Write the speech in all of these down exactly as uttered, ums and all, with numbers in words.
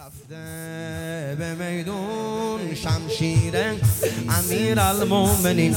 رفته به میدون شمشیر امیرالمومنین،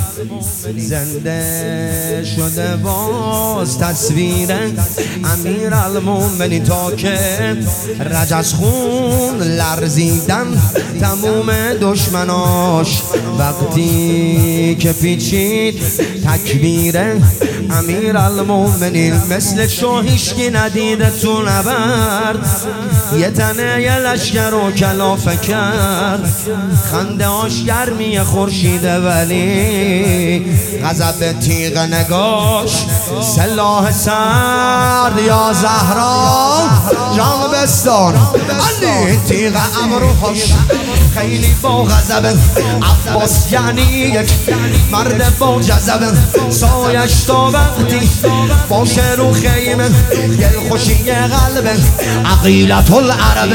زنده شده باز تصویر امیرالمومنین، تا که رجز خون لرزیدن تموم دشمناش، وقتی که پیچید تکبیر امیرالمومنین، مثل شو هیچکی ندیده تو نبرد، یه تنه یه لشکر و کلافه کرد، خنده هاش گرمی خورشیده، ولی غضب تیغ نگاش سلاح سرد. یا زهرا جان بستان علی، تیغ ابروهاش خیلی با غضب، عباس یعنی یک مرد با جذب، سایش تا وقتی باشه رو خیمه، دل خوشی قلبه عقیلت العرب.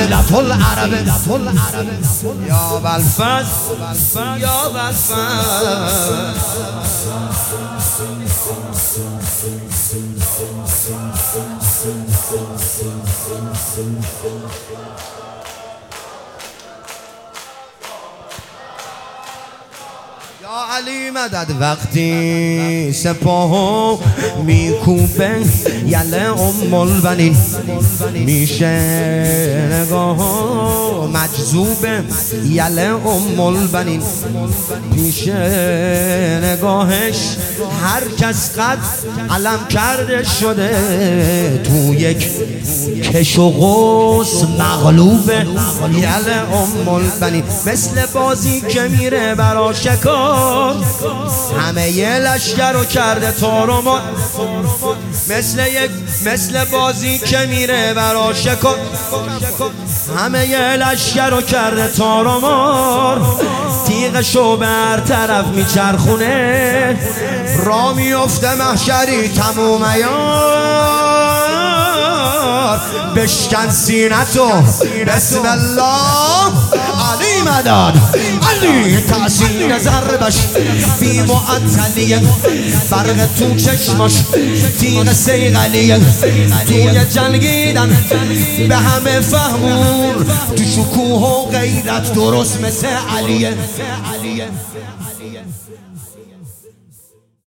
یا بالفضل یا بالفضل یا علی مدد. وقتی سپاهو میکوبه یله ام البنین، میشه نگاهو مجذوبه یله ام البنین، میشه نگاهش هر کس قد علم کرده شده، تو یک کش و قوس مغلوبه یله ام البنین، مثل بازی که میره برا شکار، همه یه لشکر رو کرده تارمار، مثل یک مثل بازی که میره برا شکار، همه یه لشکر رو کرده تارمار، تیغشو بر طرف میچرخونه، را میفته محشری تموم یار، بشکن سینتو بسم الله علی مدد. علی تأثیر ضربش بی معطلیه، برق تو چشماش تیغ سیغلیه، توی جنگیدن به همه فهمون، تو شکوه و غیرت درست مثل علیه.